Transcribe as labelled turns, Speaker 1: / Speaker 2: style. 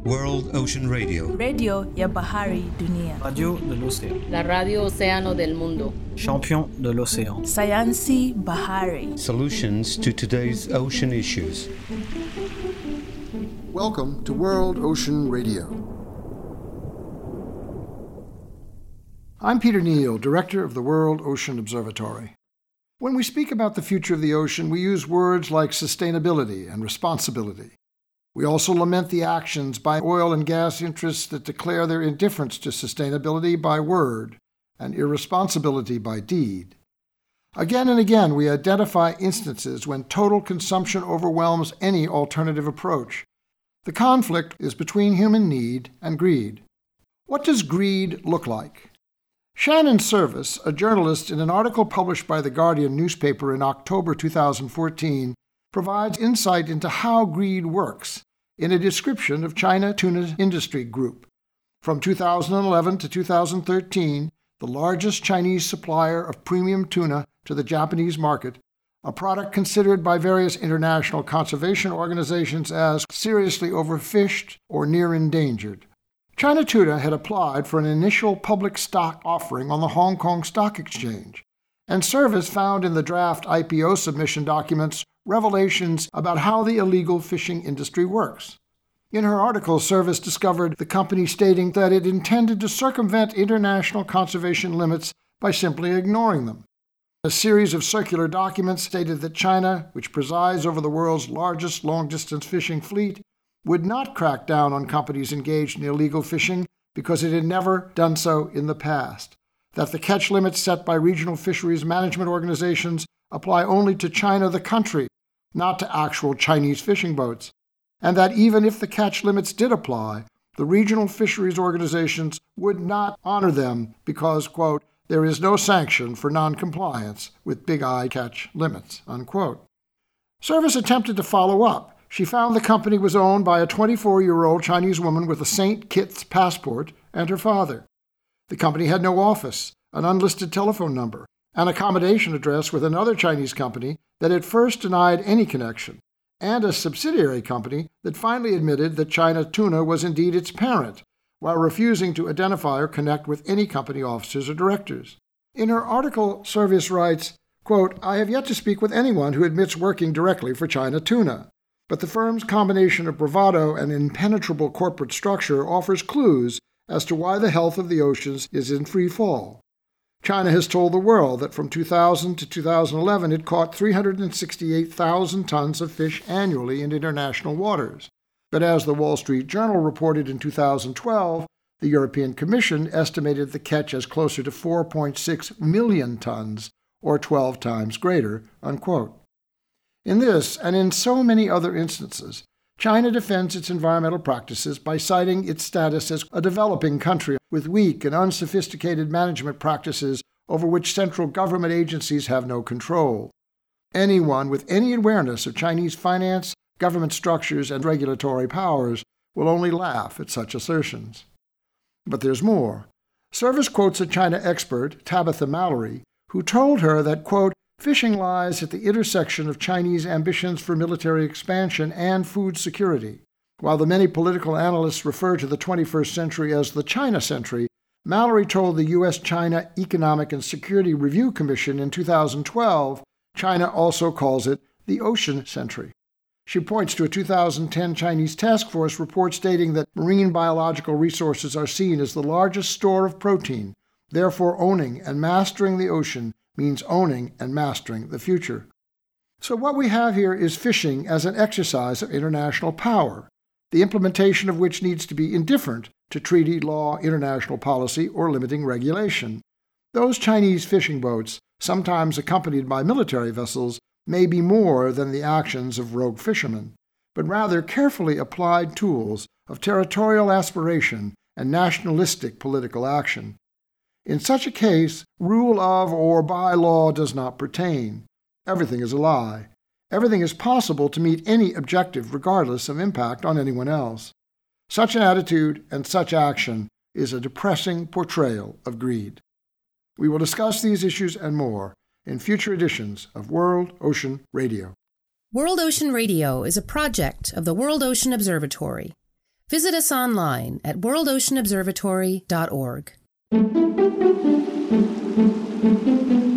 Speaker 1: World Ocean Radio.
Speaker 2: Radio ya Bahari Dunia.
Speaker 3: Radio de l'océan.
Speaker 4: La radio océano del mundo.
Speaker 3: Champion de l'océan.
Speaker 2: Sayansi Bahari.
Speaker 1: Solutions to today's ocean issues.
Speaker 5: Welcome to World Ocean Radio. I'm Peter Neal, Director of the World Ocean Observatory. When we speak about the future of the ocean, we use words like sustainability and responsibility. We also lament the actions by oil and gas interests that declare their indifference to sustainability by word and irresponsibility by deed. Again and again, we identify instances when total consumption overwhelms any alternative approach. The conflict is between human need and greed. What does greed look like? Shannon Service, a journalist, in an article published by The Guardian newspaper in October 2014, provides insight into how greed works in a description of China Tuna Industry Group. From 2011 to 2013, the largest Chinese supplier of premium tuna to the Japanese market, a product considered by various international conservation organizations as seriously overfished or near endangered. China Tuna had applied for an initial public stock offering on the Hong Kong Stock Exchange, and Service found in the draft IPO submission documents revelations about how the illegal fishing industry works. In her article, Service discovered the company stating that it intended to circumvent international conservation limits by simply ignoring them. A series of circular documents stated that China, which presides over the world's largest long-distance fishing fleet, would not crack down on companies engaged in illegal fishing because it had never done so in the past, that the catch limits set by regional fisheries management organizations apply only to China the country, not to actual Chinese fishing boats, and that even if the catch limits did apply, the regional fisheries organizations would not honor them because, quote, there is no sanction for noncompliance with Big I catch limits, unquote. Service attempted to follow up. She found the company was owned by a 24-year-old Chinese woman with a St. Kitts passport and her father. The company had no office, an unlisted telephone number, an accommodation address with another Chinese company that at first denied any connection, and a subsidiary company that finally admitted that China Tuna was indeed its parent, while refusing to identify or connect with any company officers or directors. In her article, Service writes, quote, I have yet to speak with anyone who admits working directly for China Tuna. But the firm's combination of bravado and impenetrable corporate structure offers clues as to why the health of the oceans is in free fall. China has told the world that from 2000 to 2011 it caught 368,000 tons of fish annually in international waters. But as the Wall Street Journal reported in 2012, the European Commission estimated the catch as closer to 4.6 million tons, or 12 times greater, unquote. In this, and in so many other instances, China defends its environmental practices by citing its status as a developing country with weak and unsophisticated management practices over which central government agencies have no control. Anyone with any awareness of Chinese finance, government structures, and regulatory powers will only laugh at such assertions. But there's more. Service quotes a China expert, Tabitha Mallory, who told her that, quote, fishing lies at the intersection of Chinese ambitions for military expansion and food security. While the many political analysts refer to the 21st century as the China century, Mallory told the U.S.-China Economic and Security Review Commission in 2012, China also calls it the ocean century. She points to a 2010 Chinese task force report stating that marine biological resources are seen as the largest store of protein. Therefore, owning and mastering the ocean means owning and mastering the future. So what we have here is fishing as an exercise of international power, the implementation of which needs to be indifferent to treaty law, international policy, or limiting regulation. Those Chinese fishing boats, sometimes accompanied by military vessels, may be more than the actions of rogue fishermen, but rather carefully applied tools of territorial aspiration and nationalistic political action. In such a case, rule of or by law does not pertain. Everything is a lie. Everything is possible to meet any objective regardless of impact on anyone else. Such an attitude and such action is a depressing portrayal of greed. We will discuss these issues and more in future editions of World Ocean Radio.
Speaker 6: World Ocean Radio is a project of the World Ocean Observatory. Visit us online at worldoceanobservatory.org.